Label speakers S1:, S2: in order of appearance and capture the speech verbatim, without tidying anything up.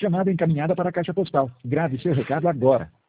S1: Chamada encaminhada para a caixa postal. Grave seu recado agora.